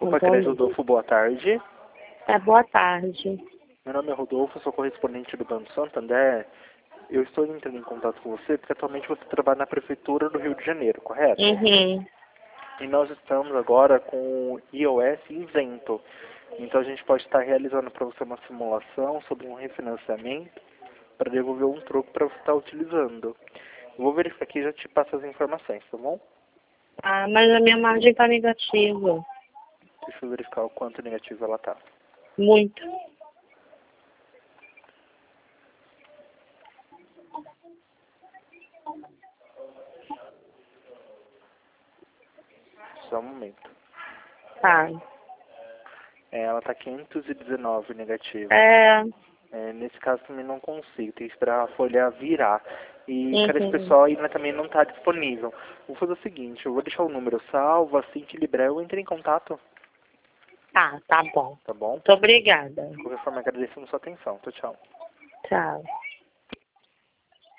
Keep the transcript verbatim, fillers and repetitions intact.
Opa, Crédito Rodolfo, boa tarde. É, boa tarde. Meu nome é Rodolfo, sou correspondente do Banco Santander. Eu estou entrando em contato com você porque atualmente você trabalha na Prefeitura do Rio de Janeiro, correto? Uhum. E nós estamos agora com o I O S isento. Então a gente pode estar realizando para você uma simulação sobre um refinanciamento para devolver um troco para você estar utilizando. Eu vou verificar aqui e já te passo as informações, tá bom? Ah, mas a minha margem tá negativa. Deixa eu verificar o quanto negativo ela tá. Muito. Só um momento. Tá. É, ela tá quinhentos e dezenove negativa. É. É, nesse caso também não consigo, tem que esperar a folha virar. E cara, esse Uhum. pessoal ainda também não está disponível. Vou fazer o seguinte, eu vou deixar o número salvo, assim que liberar eu entro em contato, Tá, tá bom. tá bom? Muito obrigada. De qualquer forma, agradecendo sua atenção. Tchau, tchau. Tchau.